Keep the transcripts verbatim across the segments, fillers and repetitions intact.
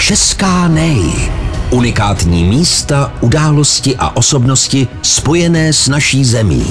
Česká nej. Unikátní místa, události a osobnosti spojené s naší zemí.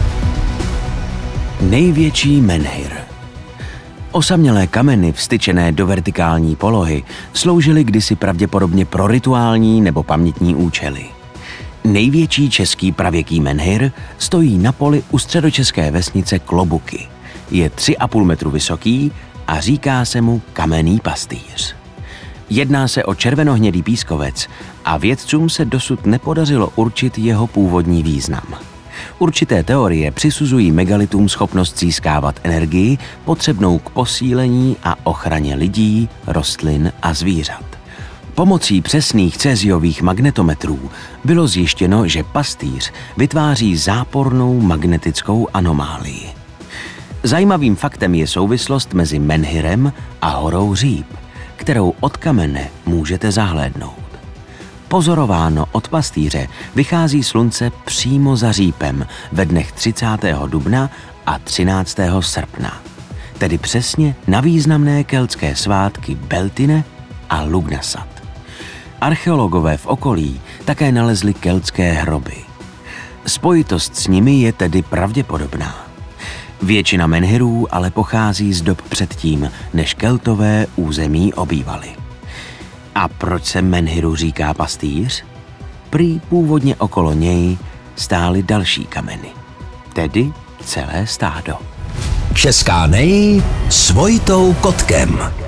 Největší menhir. Osamělé kameny vstyčené do vertikální polohy sloužily kdysi pravděpodobně pro rituální nebo pamětní účely. Největší český pravěký menhir stojí na poli u středočeské vesnice Klobuky. Je tři a půl metru vysoký a říká se mu Kamenný pastýř. Jedná se o červenohnědý pískovec a vědcům se dosud nepodařilo určit jeho původní význam. Určité teorie přisuzují megalitům schopnost získávat energii potřebnou k posílení a ochraně lidí, rostlin a zvířat. Pomocí přesných céziových magnetometrů bylo zjištěno, že pastýř vytváří zápornou magnetickou anomálii. Zajímavým faktem je souvislost mezi menhirem a horou Říp, kterou od kamene můžete zahlédnout. Pozorováno od pastýře vychází slunce přímo za Řípem ve dnech třicátého dubna a třináctého srpna, tedy přesně na významné keltské svátky Beltine a Lugnasat. Archeologové v okolí také nalezli keltské hroby. Spojitost s nimi je tedy pravděpodobná. Většina menhirů ale pochází z dob předtím, než Keltové území obývali. A proč se menhiru říká pastýř? Prý původně okolo něj stály další kameny, tedy celé stádo. Česká nej s Vojtou Kotkem.